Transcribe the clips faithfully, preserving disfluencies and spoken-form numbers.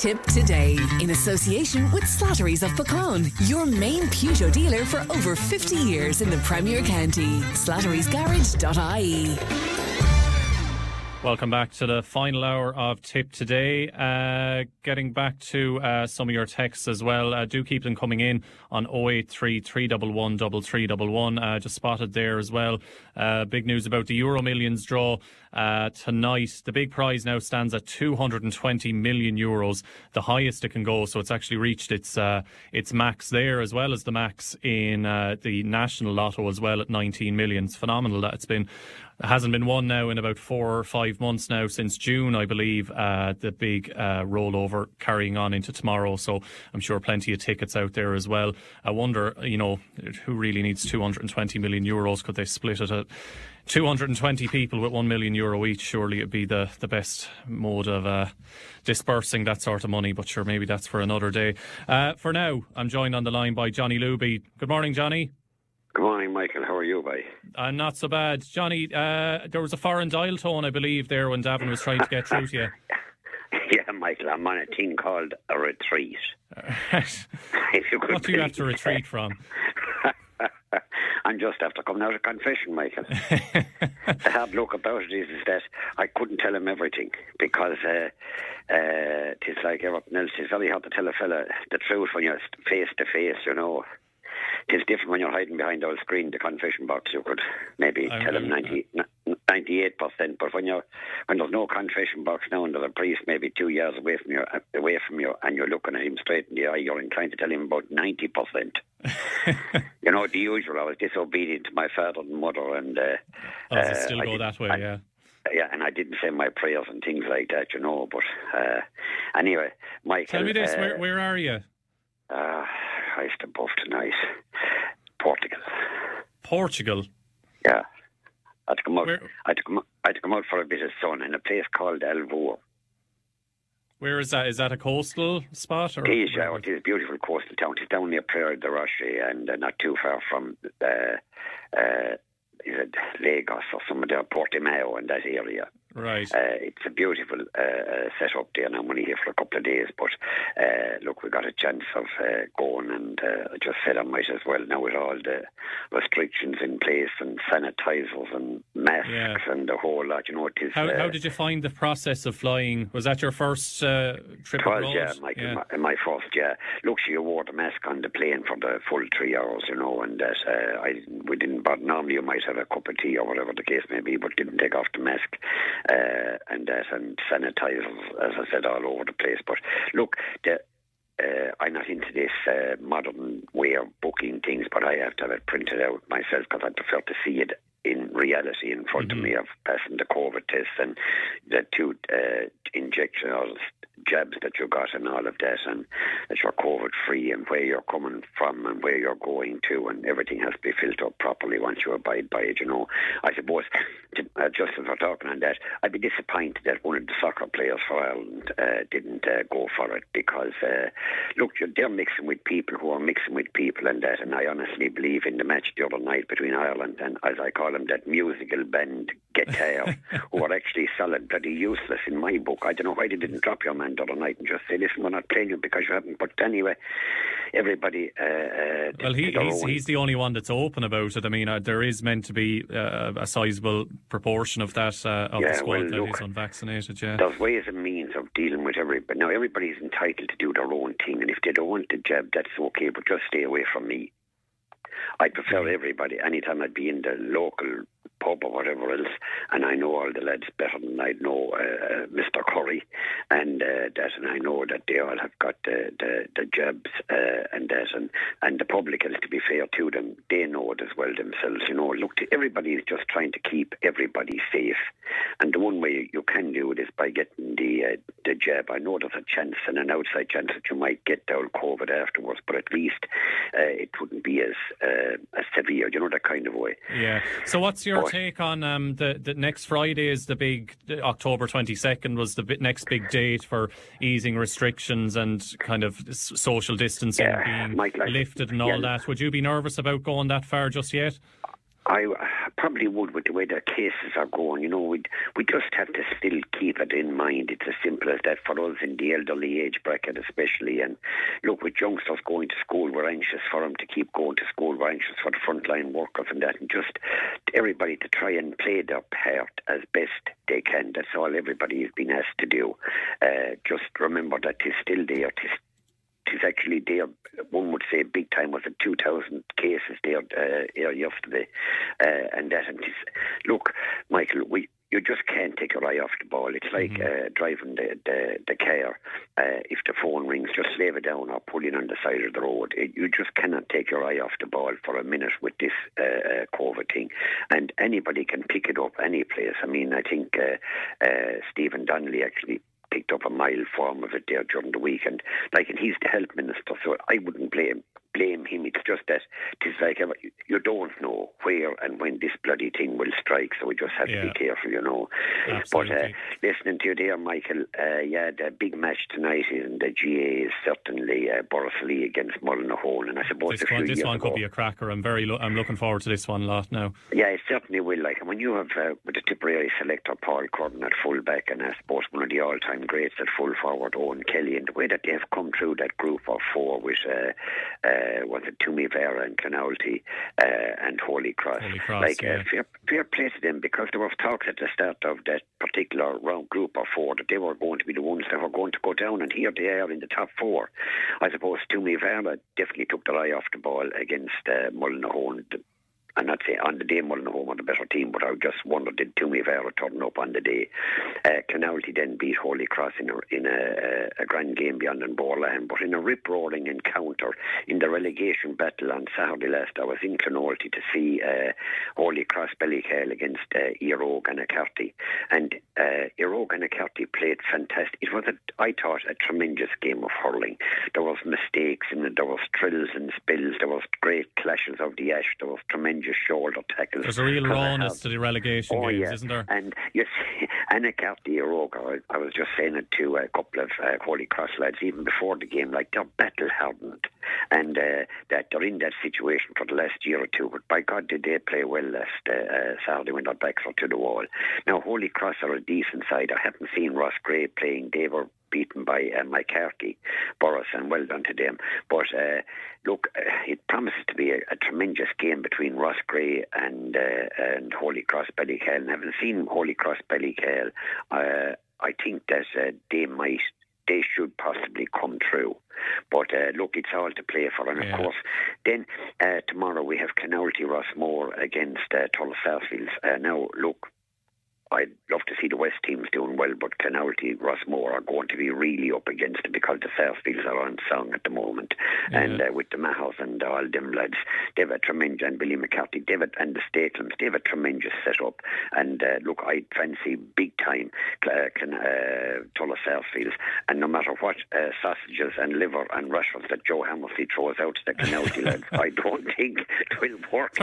Tip Today, in association with Slattery's of Pecan, your main Peugeot dealer for over fifty years in the Premier County. slatterys garage dot I E. Welcome back to the final hour of Tip Today. Uh, getting back to uh, some of your texts as well. Uh, do keep them coming in on oh eight three, three one one, three three one one. Uh, just spotted there as well. Uh, big news about the Euro Millions draw uh, tonight. The big prize now stands at two hundred twenty million euros, the highest it can go. So it's actually reached its uh, its max there, as well as the max in uh, the national lotto as well at nineteen million. It's phenomenal that it's been. It hasn't been won now in about four or five months now, since June, I believe, uh, the big uh, rollover carrying on into tomorrow. So I'm sure plenty of tickets out there as well. I wonder, you know, who really needs two hundred twenty million euros? Could they split it at two hundred twenty people with one million euro each? Surely it'd be the, the best mode of uh, dispersing that sort of money. But sure, maybe that's for another day. Uh, for now, I'm joined on the line by Johnny Luby. Good morning, Johnny. Good morning, Michael. How are you, boy? I'm not so bad. Johnny, uh, there was a foreign dial tone, I believe, there when Davin was trying to get through to you. Yeah, Michael, I'm on a thing called a retreat. if you could what do you have to retreat from? I'm just after coming out of confession, Michael. The hard look about it is, is that I couldn't tell him everything, because uh, uh, it's like everything else. It's very hard to tell a fella the truth when you're face to face, you know. It's different when you're hiding behind our screen, the confession box. You could maybe I tell him ninety, ninety-eight percent, but when you're when there's no confession box now and there's a priest maybe two years away from you, away from you, and you're looking at him straight in the eye, you're inclined to tell him about ninety percent. You know, the usual. I was disobedient to my father and mother, and uh, oh, does it still uh, go that way? I, yeah. Yeah, and I didn't say my prayers and things like that, you know. But uh, anyway, Michael. Tell me this: uh, where where are you? Uh, I used to buff tonight. Portugal. Portugal? Yeah. I had to come out, Where? I had to come, I had to come out for a bit of sun in a place called Alvor. Where is that? Is that a coastal spot? Or it is, yeah. It is a beautiful coastal town. It's down near Praia de Roche, and uh, not too far from uh, uh, is it Lagos or some of the Portimao and that area. Right. Uh, it's a beautiful uh, setup there, and I'm only here for a couple of days. But uh, look, we got a chance of uh, going, and uh, I just said I might as well now with all the restrictions in place and sanitisers and masks yeah. and the whole lot. You know, it is. How, uh, how did you find the process of flying? Was that your first uh, trip it was, abroad? Yeah, Michael, yeah. My, my first. Yeah, look, she wore the mask on the plane for the full three hours. You know, and that uh, I we didn't. But normally you might have a cup of tea or whatever the case may be, but didn't take off the mask. Uh, and that and sanitizers, as I said, all over the place. But look, the, uh, I'm not into this uh, modern way of booking things, but I have to have it printed out myself because I prefer to see it in reality in front mm-hmm. of me of passing the COVID test and the two uh, injections or jabs that you got and all of that, and that you're COVID free and where you're coming from and where you're going to, and everything has to be filled up properly once you abide by it, you know. I suppose, uh, just as we're talking on that, I'd be disappointed that one of the soccer players for Ireland uh, didn't uh, go for it, because uh, look, they're mixing with people who are mixing with people and that, and I honestly believe in the match the other night between Ireland and, as I call them, that musical band guitar, who are actually solid bloody useless in my book. I don't know why they didn't drop your man the other night and just say, listen, we're not playing you because you haven't. But anyway, everybody... Uh, uh, well, he, he's, he's the only one that's open about it. I mean, uh, there is meant to be uh, a sizable proportion of that, uh, of yeah, the squad well, that look, is unvaccinated, yeah. There's ways and means of dealing with everybody. Now, everybody's entitled to do their own thing, and if they don't want the jab, that's okay, but just stay away from me. I prefer everybody. Anytime I'd be in the local pub or whatever else, and I know all the lads better than I know uh, Mister Curry, and uh, that, and I know that they all have got the the, the jabs uh, and that, and, and the public, and to be fair to them, they know it as well themselves. You know, look, everybody is just trying to keep everybody safe, and the one way you can do it is by getting the uh, the jab. I know there's a chance and an outside chance that you might get the old COVID afterwards, but at least uh, it wouldn't be as uh, as severe, you know, that kind of way. Yeah. So what's your but, take on um, the, the next Friday is the big, the October twenty-second was the bit, next big date for easing restrictions and kind of social distancing yeah, being Mike, like, lifted and all yeah. that. Would you be nervous about going that far just yet? I probably would, with the way their cases are going. You know, we we just have to still keep it in mind. It's as simple as that for us in the elderly age bracket especially. And look, with youngsters going to school, we're anxious for them to keep going to school. We're anxious for the frontline workers and that. And just everybody to try and play their part as best they can. That's all everybody has been asked to do. Uh, just remember that it's still there. It's It's actually there, one would say big time, was it two thousand cases there uh, yesterday. Uh, and that, and it's, look, Michael, we you just can't take your eye off the ball. It's like mm-hmm. uh, driving the, the, the car. Uh, if the phone rings, just leave it down or pull in on the side of the road. It, you just cannot take your eye off the ball for a minute with this uh, COVID thing. And anybody can pick it up any place. I mean, I think uh, uh, Stephen Donnelly actually picked up a mild form of it there during the weekend. Like, and he's the health minister, so I wouldn't blame blame him. It's just that it's like you don't know where and when this bloody thing will strike, so we just have yeah. to be careful, you know. Absolutely. But uh, listening to you there, Michael, uh, yeah, the big match tonight in the G A is certainly uh, Borrisley against Mullinahone, and I suppose this one, this one could be a cracker. I'm very, lo- I'm looking forward to this one a lot now. Yeah, it certainly will. Like, and when you have uh, with the Tipperary selector Paul Curran at full back, and I suppose one of the all-time greats at full forward, Owen Kelly, and the way that they have come through that group of four with uh, uh, was it Toomey Vera and Clonoulty uh, and Holy Cross. Holy Cross like yeah. uh, fair, fair play to them, because there was talks at the start of that particular round group of four that they were going to be the ones that were going to go down, and here they are in the top four. I suppose Toomey Vera definitely took their eye off the ball against uh, Mullinahone. I'm not saying on the day Mullinahone were the better team, but I just wondered, did Toomey Vera turn up on the day? Uh, Clonoulty then beat Holy Cross in a, in a, a grand game beyond in Borlahan, but in a rip-roaring encounter in the relegation battle on Saturday last, I was in Clonoulty to see uh, Holy Cross Ballycale against uh, Eero Gannacarty, and uh, Eero Gannacarty played fantastic. It was, a, I thought, a tremendous game of hurling. There was mistakes in it, there was trills and spills, there was great clashes of the ash, there was tremendous shoulder tackles. There's a real rawness to the relegation oh, games, yeah. isn't there? And you see, Gannacarty, Eroga, I was just saying it to a couple of uh, Holy Cross lads even before the game, like, they're battle hardened, and uh, that they're in that situation for the last year or two. But by God, did they play well last uh, uh, Saturday when their backs were to the wall. Now, Holy Cross are a decent side. I haven't seen Ross Gray playing. They were beaten by uh, McCarthy, Boris, and well done to them. But uh, look, uh, it promises to be a, a tremendous game between Ross Gray and uh, and Holy Cross Ballycale. And having seen Holy Cross Ballycale, uh, I think that uh, they might, they should possibly come through. But uh, look, it's all to play for, and of yeah. course, then uh, tomorrow we have Clonoulty Rossmore against uh, Tulla Sarsfields. Uh, now, look, I'd love to see the West teams doing well, but Clonoulty, Rossmore are going to be really up against it, because the Sarsfields are on song at the moment. Yeah. And uh, with the Mahers and all them lads, they've a tremendous, and Billy McCarthy, David and the Stakelums, they've a tremendous setup. And uh, look, I'd fancy big time uh, uh, Tulla Sarsfields. And no matter what uh, sausages and liver and rashers that Joe Hammersley throws out to the Clonoulty lads, I don't think it will work.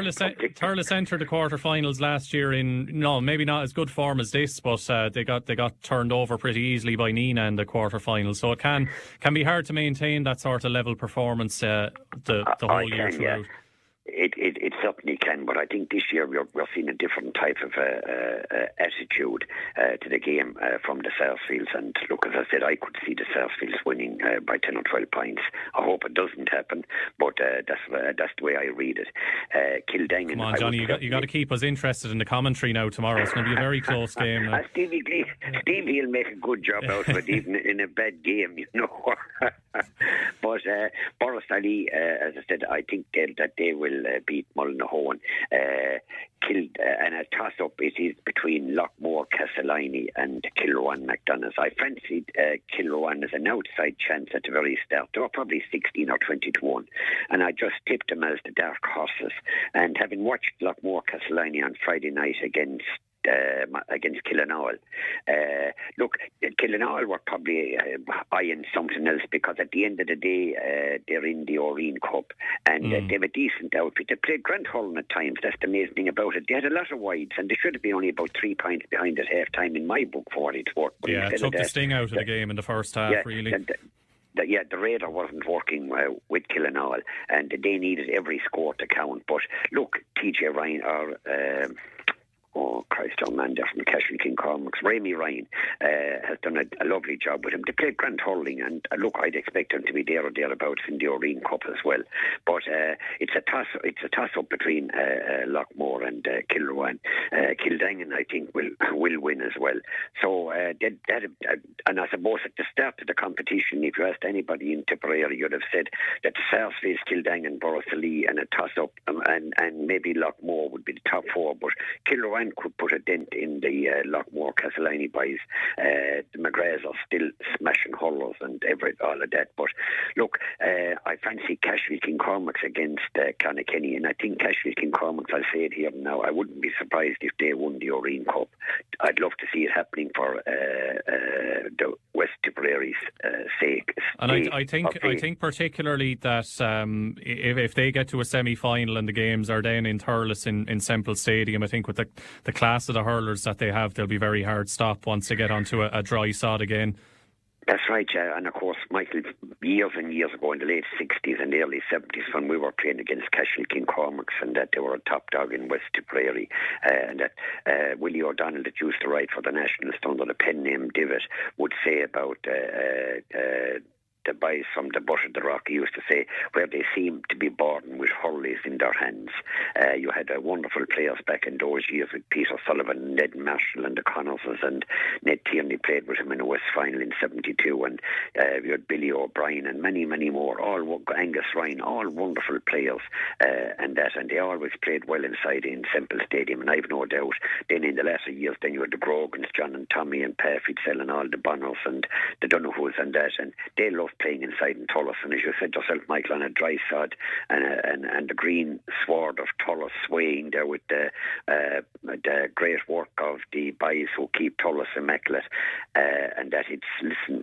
Thurles entered the quarterfinals last year in, no, maybe not as good form as this, but uh, they got they got turned over pretty easily by Nina in the quarterfinals. So it can can be hard to maintain that sort of level performance uh, the, the whole I year can, throughout. Yeah. It, it it certainly can, but I think this year we're, we're seeing a different type of uh, uh, attitude uh, to the game uh, from the Sarsfields. And look, as I said, I could see the Sarsfields winning uh, by ten or twelve points. I hope it doesn't happen, but uh, that's uh, that's the way I read it. Uh, Kildangan. Come on, Johnny, you got, you got to keep us interested in the commentary now tomorrow. It's going to be a very close game. uh, Stevie, Glee, Stevie will make a good job out of it, even in a bad game, you know. But uh, Boris Ali, uh, as I said, I think that they will uh, beat Mullinahone. Uh, killed, uh, and a toss-up it is between Lockmore, Castleiney and Kilrowan McDonough's. I fancied uh, Kilrowan as an outside chance at the very start. They were probably sixteen or twenty to one, and I just tipped them as the dark horses. And having watched Lockmore, Castleiney on Friday night against Uh, against Killinall. Uh, look, Killinall were probably uh, eyeing something else, because at the end of the day, uh, they're in the Oreen Cup, and mm. uh, they have a decent outfit. They played Grant Hullen at times. That's the amazing thing about it. They had a lot of wides, and they should have been only about three points behind at half time in my book for what it's worth. But yeah, it took the that, sting out of the game in the first half, yeah, really. And, the, yeah, the radar wasn't working uh, with Killinall, and they needed every score to count. But look, T J Ryan or um, oh Christ, young man there from Cashel King Cormac's, Rami Ryan uh, has done a, a lovely job with him. They played Grant Hurling, and uh, look, I'd expect him to be there or thereabouts in the Oreen Cup as well. But uh, it's a toss, it's a toss up between uh, uh, Lockmore and uh, Kilruane. Uh, Kildangan, I think, will will win as well. So uh, they, they, uh, and I suppose at the start of the competition, if you asked anybody in Tipperary, you'd have said that the South face Kildangan, Borrisalee, and a toss up, um, and and maybe Lockmore would be the top four, but Kilruane could put a dent in the uh, Lockmore Castleiney boys. Uh, the McGraths are still smashing hurlers and every, all of that. But look, uh, I fancy Cashel King Cormac's against uh, Clonakilty, and I think Cashel King Cormac's, I'll say it here now, I wouldn't be surprised if they won the Oreen Cup. I'd love to see it happening for uh, uh, the West Tipperary's uh, sake. And I, I think I think particularly that um, if, if they get to a semi-final and the games are then in Thurles in, in Semple Stadium, I think with the the class of the hurlers that they have, they'll be very hard stop once they get onto a, a dry sod again. That's right, yeah. And of course, Michael, years and years ago in the late sixties and early seventies, when we were playing against Cashel King Cormac's, and that they were a top dog in West Tipperary, uh, and that uh, Willie O'Donnell, that used to write for the Nationalist under the pen name Divot, would say about uh, uh, the boys from the butt of the rock, he used to say, where they seemed to be born with hurleys in their hands. Uh, you had uh, wonderful players back in those years with Peter Sullivan, Ned Marshall and the Connorses, and Ned Tierney played with him in a West final in seventy-two, and uh, you had Billy O'Brien and many, many more, all Angus Ryan, all wonderful players, uh, and that, and they always played well inside in Semple Stadium, and I've no doubt then in the latter years, then you had the Grogans, John and Tommy and Per Fitzell and all the Bonners and the Donohues and that, and they loved playing inside in Thurles, and as you said yourself, Michael, on a dry sod and, uh, and and the green sward of Thurles swaying there with the uh, the great work of the boys who keep Thurles immaculate, uh, and that it's, listen,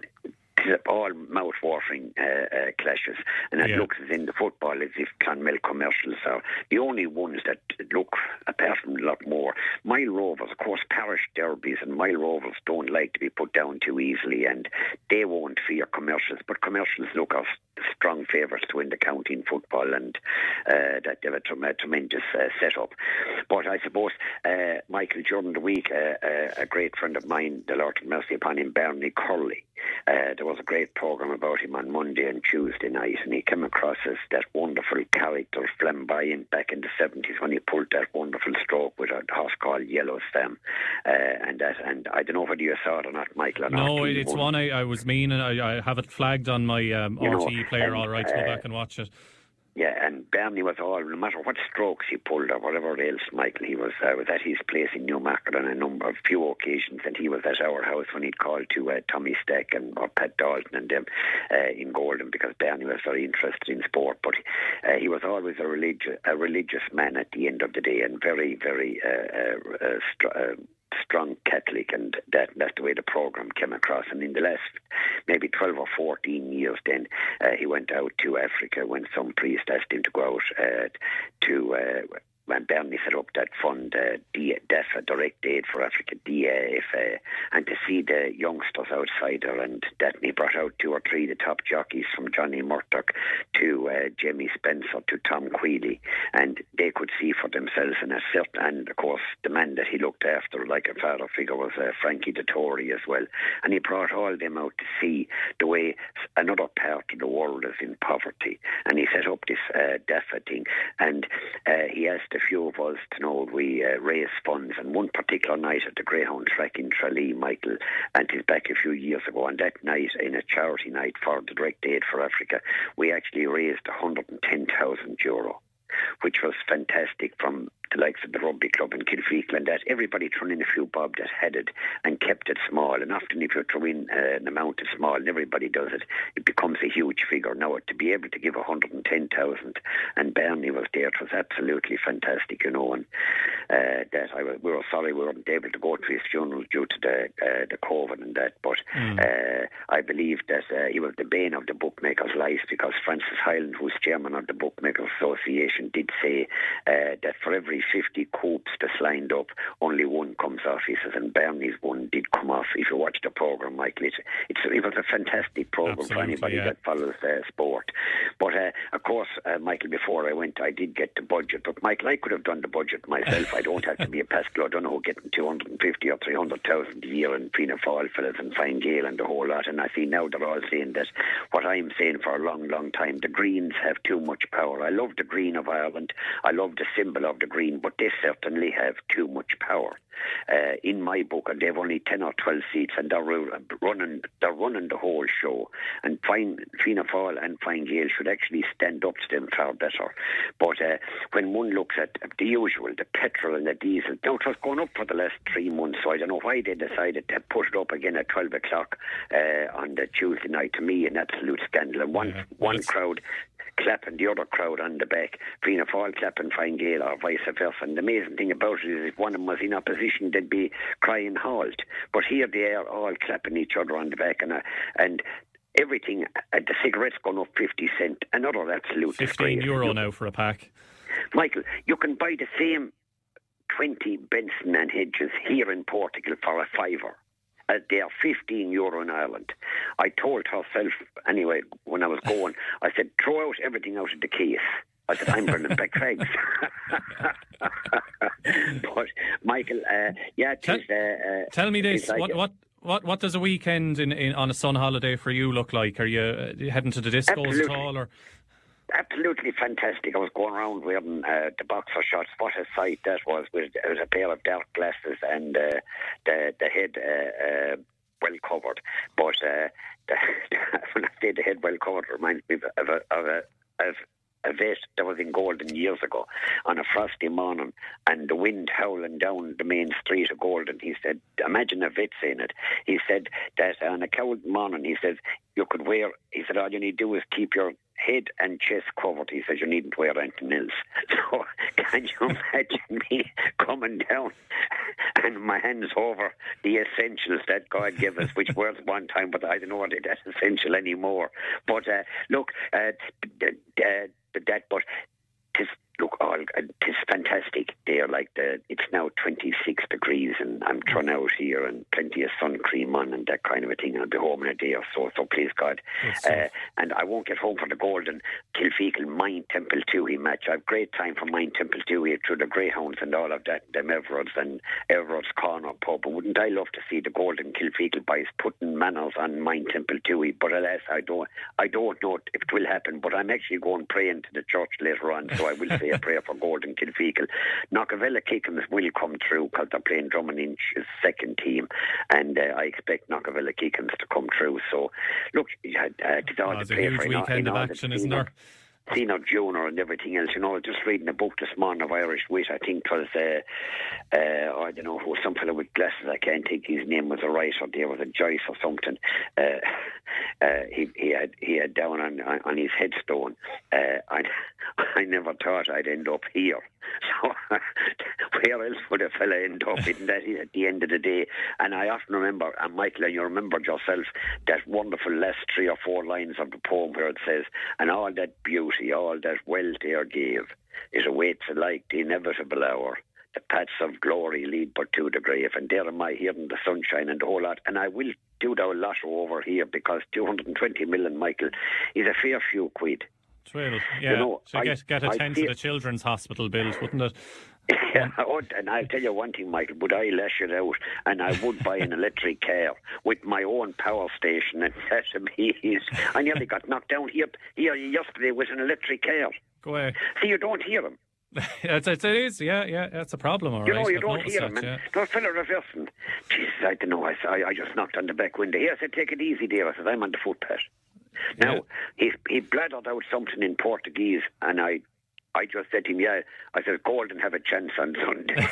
all mouth-watering uh, uh, clashes, and it yeah. looks as in the football as if Clonmel commercials are the only ones that look, apart from a lot more. Mile Rovers, of course, parish derbies, and Mile Rovers don't like to be put down too easily, and they won't fear commercials, but commercials look as strong favourites to win the county in football, and uh, that they have a, a tremendous uh, set-up. But I suppose, uh, Michael, during the week, uh, uh, a great friend of mine, the Lord have mercy upon him, Bernie Curley, uh, there was a great programme about him on Monday and Tuesday night, and he came across as that wonderful character, flamboyant, back in the seventies when he pulled that wonderful stroke with a horse called Yellow Stem, uh, and that, and I don't know whether you saw it or not, Michael. Or no, not, it's one I, I was mean, and I, I have it flagged on my um, R T E know, player, and, all right, to go uh, back and watch it. Yeah, and Bernie was all, no matter what strokes he pulled or whatever else, Michael, he was, uh, was at his place in Newmarket on a number of few occasions, and he was at our house when he'd called to uh, Tommy Stack and or Pat Dalton and them uh, in Golden, because Bernie was very interested in sport, but uh, he was always a religious, a religious man at the end of the day, and very, very uh, uh, uh, str- uh, strong Catholic, and that that's the way the programme came across. And in the last maybe twelve or fourteen years then, uh, he went out to Africa when some priest asked him to go out uh, to uh, when Bernie set up that fund, uh, D A F A, Direct Aid for Africa, D A F A, and to see the youngsters outside there, and that he brought out two or three of the top jockeys, from Johnny Murdoch to uh, Jamie Spencer to Tom Quealy, and they could see for themselves, and a certain, and of course the man that he looked after like a father figure was uh, Frankie Dettori as well, and he brought all them out to see the way another part of the world is in poverty, and he set up this uh, D A F A thing, and uh, he asked a few of us to know we uh, raise funds, and one particular night at the Greyhound track in Tralee, Michael, and it's back a few years ago, and that night, in a charity night for the Direct Aid for Africa, we actually raised one hundred ten thousand euro, which was fantastic, from the likes of the rugby club in Kilfeacle and that. Everybody threw in a few bob that had it and kept it small, and often if you throw in uh, an amount of small and everybody does it, it becomes a huge figure. Now, to be able to give one hundred ten thousand, and Bernie was there, it was absolutely fantastic, you know, and uh, that I was, we were sorry we weren't able to go to his funeral due to the uh, the COVID and that, but mm. uh, I believe that uh, he was the bane of the bookmakers' lives, because Francis Hyland, who's chairman of the Bookmakers Association, did say uh, that for every every fifty coups that's lined up, only one comes off. He says, and Bernie's one did come off. If you watch the programme, Michael, it's, it's, it was a fantastic programme for anybody yeah. that follows uh, sport. But, uh, of course, uh, Michael, before I went, I did get the budget. But, Michael, I could have done the budget myself. I don't have to be a Pascal. I don't know who getting two hundred fifty or three hundred thousand a year in Fianna Fáil fellas and Fine Gael and the whole lot. And I see now they're all saying that what I'm saying for a long, long time, the Greens have too much power. I love the Green of Ireland. I love the symbol of the Green, but they certainly have too much power. Uh, in my book, and they've only ten or twelve seats, and they're running, they're running the whole show. And Fine, Fianna Fáil and Fine Gael should actually stand up to them far better. But uh, when one looks at the usual, the petrol and the diesel, now it was going up for the last three months, so I don't know why they decided to put it up again at twelve o'clock uh, on the Tuesday night. To me, an absolute scandal. And one, yeah, one crowd clapping the other crowd on the back, Fianna Fáil clapping Fine Gael or vice versa. And the amazing thing about it is if one of them was in opposition, they'd be crying halt. But here they are all clapping each other on the back, and uh, and everything, uh, the cigarettes gone up fifty cent, another absolute fifteen disgrace. euro now for a pack. Michael, you can buy the same twenty Benson and Hedges here in Portugal for a fiver. Uh, they are fifteen euro in Ireland. I told herself, anyway, when I was going, I said, throw out everything out of the case. I said, I'm bringing back fags. But, Michael, uh, yeah, it tell, is, uh, uh, tell me this, like what, what what what does a weekend in, in on a sun holiday for you look like? Are you uh, heading to the discos Absolutely. at all? Or? Absolutely fantastic. I was going around wearing uh, the boxer shorts. What a sight that was. With, it was a pair of dark glasses and uh, the, the head uh, uh, well covered. But uh, the, when I say the head well covered, it reminds me of a, of a, of a vet that was in Golden years ago on a frosty morning, and the wind howling down the main street of Golden. He said, imagine a vet saying it. He said that on a cold morning, he says, you could wear, he said, all you need to do is keep your head and chest covered. He says you needn't wear anything else. So can you imagine me coming down and my hands over the essentials that God gave us, which were at one time, but I don't know what it is essential anymore. But uh, look, uh, uh, that, but tis, look, all it's fantastic. They're like the. It's now twenty-six degrees, and I'm thrown out here, and plenty of sun cream on, and that kind of a thing. I'll be home in a day or so. So please God, uh, and I won't get home for the Golden Kilfeacle Mine Temple Tewey match. I've great time for Mine Temple Tewey through the Greyhounds and all of that, them Everards and Everard's Corner pub. But wouldn't I love to see the Golden Kilfeacle boys putting manners on Mine Temple Tewey? But alas, I don't. I don't know if it will happen. But I'm actually going praying to the church later on, so I will say a prayer for Golden Kilfeacle. Knockavilla Kickens will come through because they're playing Drummond Inch's second team, and uh, I expect Knockavilla Kickens to come through. So, look, uh, it's all oh, to it's a play huge for. weekend in all, of in action, the, isn't there? Senior Junior and everything else, you know, just reading a book this morning of Irish wit. I think it was, uh, uh, I don't know, who was some fellow with glasses. I can't think his name was a writer. There was a Joyce or something. Uh, uh, he he had he had down on on, on his headstone. Uh, I I never thought I'd end up here. So where else would a fella end up? Isn't that at the end of the day? And I often remember, and Michael, and you remembered yourself, that wonderful last three or four lines of the poem where it says, and all that beauty, all that wealth there gave, is awaits alike the inevitable hour. The paths of glory lead but to the grave. And there am I here in the sunshine and the whole lot. And I will do the lotto over here because two hundred twenty million, Michael, is a fair few quid. Well, yeah, you know, so I, get, get a I tent feel, to the children's hospital built, wouldn't it? Yeah, and I'll tell you one thing, Michael, would I lash it out, and I would buy an electric car with my own power station and sesame. I nearly got knocked down here, here yesterday with an electric car. Go away. See, you don't hear them. it's, it's, it is, yeah, yeah, that's a problem, all you right. know, you I've don't hear that, them. yeah. And the fella reversing. Jesus, I don't know. I, I just knocked on the back window. He said, take it easy there. I said, I'm on the footpath. Now, yeah. he he blattered out something in Portuguese, and I I just said to him, yeah, I said, Golden have a chance on Sunday.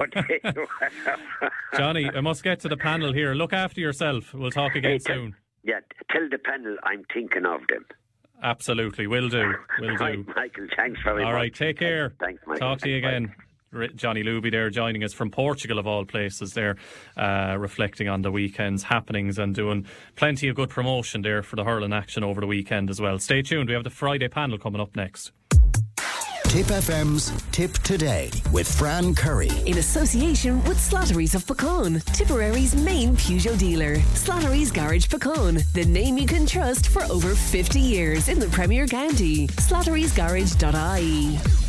Johnny, I must get to the panel here. Look after yourself. We'll talk again hey, soon. Yeah, tell the panel I'm thinking of them. Absolutely, will do. Will do. Right, Michael, thanks very all much. All right, take care. Thanks, Michael. Talk to you thanks, again. Bye. Johnny Luby there joining us from Portugal of all places there, uh, reflecting on the weekend's happenings and doing plenty of good promotion there for the hurling action over the weekend as well. Stay tuned, we have the Friday panel coming up next. Tip F M's Tip Today with Fran Curry. In association with Slattery's of Puckane, Tipperary's main Peugeot dealer. Slattery's Garage Puckane, the name you can trust for over fifty years in the Premier County. slatterys garage dot I E.